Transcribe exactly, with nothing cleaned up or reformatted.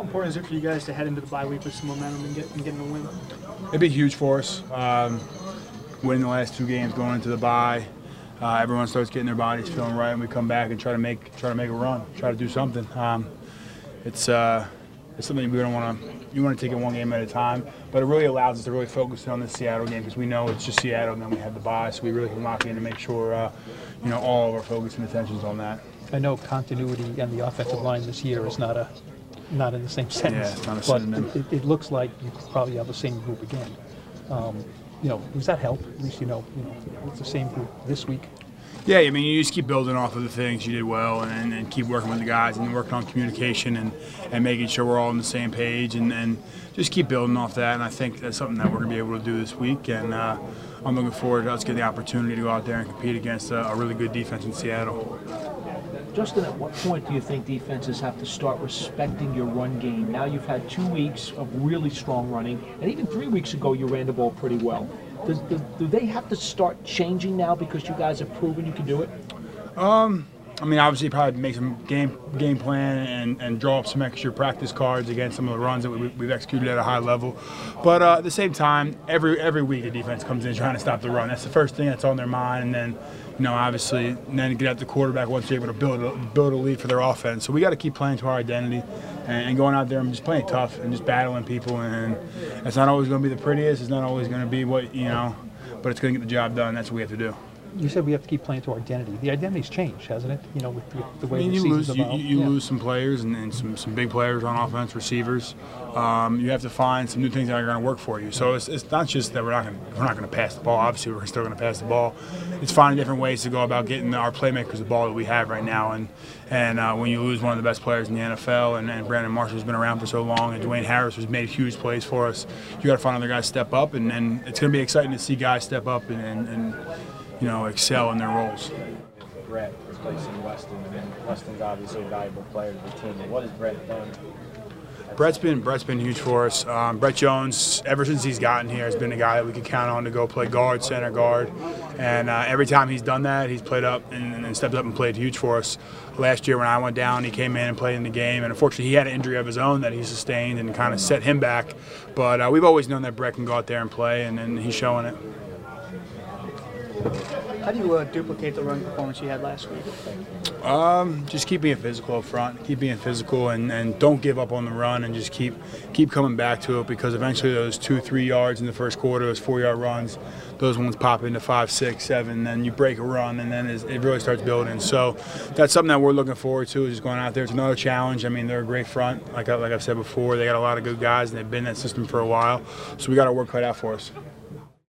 important is it for you guys to head into the bye week with some momentum and, get, and getting a win? It'd be huge for us. Um, winning the last two games, going into the bye, uh, everyone starts getting their bodies feeling right, and we come back and try to make try to make a run, try to do something. Um, it's uh, it's something we don't want to. You want to take it one game at a time, but it really allows us to really focus on the Seattle game because we know it's just Seattle, and then we have the bye, so we really can lock in to make sure uh, you know all of our focus and attention is on that. I know continuity on the offensive line this year is not a not in the same sense, yeah, it's not a but synonym. it, it looks like you probably have the same group again. Um, you know, does that help? At least you know, you know, it's the same group this week. Yeah, I mean, you just keep building off of the things you did well and, and keep working with the guys and working on communication and, and making sure we're all on the same page and, and just keep building off that. And I think that's something that we're going to be able to do this week. And uh, I'm looking forward to us getting the opportunity to go out there and compete against a, a really good defense in Seattle. Justin, at what point do you think defenses have to start respecting your run game? Now you've had two weeks of really strong running, and even three weeks ago you ran the ball pretty well. Does, does, do they have to start changing now because you guys have proven you can do it? Um, I mean, obviously, probably make some game game plan and, and draw up some extra practice cards against some of the runs that we, we've executed at a high level. But uh, at the same time, every every week the defense comes in trying to stop the run. That's the first thing that's on their mind, and then you know, obviously, and then get at the quarterback once they're able to build a, build a lead for their offense. So we got to keep playing to our identity and, and going out there and just playing tough and just battling people. And it's not always going to be the prettiest. It's not always going to be what you know, but it's going to get the job done. That's what we have to do. You said we have to keep playing to our identity. The identity's changed, hasn't it? You know, with the, the way I mean, the you season's lose, you, evolved. you yeah. lose some players and, and some, some big players on offense, receivers. Um, you have to find some new things that are going to work for you. So it's, it's not just that we're not going we're not going to pass the ball. Obviously, we're still going to pass the ball. It's finding different ways to go about getting our playmakers the ball that we have right now. And and uh, when you lose one of the best players in the N F L, and, and Brandon Marshall's been around for so long, and Dwayne Harris has made huge plays for us, you got to find other guys to step up. And, and it's going to be exciting to see guys step up and, and, and you know excel in their roles. Brett replacing Weston, and Weston's obviously a valuable player to the team. What has Brett done? Brett's been Brett's been huge for us. Um, Brett Jones, ever since he's gotten here, has been a guy that we can count on to go play guard, center guard, and uh, every time he's done that, he's played up and, and stepped up and played huge for us. Last year when I went down, he came in and played in the game, and unfortunately he had an injury of his own that he sustained and kind of set him back. But uh, we've always known that Brett can go out there and play, and, and he's showing it. How do you uh, duplicate the run performance you had last week? Um, just keep being physical up front, keep being physical, and, and don't give up on the run, and just keep keep coming back to it, because eventually those two, three yards in the first quarter, those four-yard runs, those ones pop into five, six, seven, then you break a run, and then it really starts building. So that's something that we're looking forward to, is just going out there. It's another challenge. I mean, they're a great front, like I, like I've said before. They got a lot of good guys, and they've been in that system for a while. So we got our work cut out for us.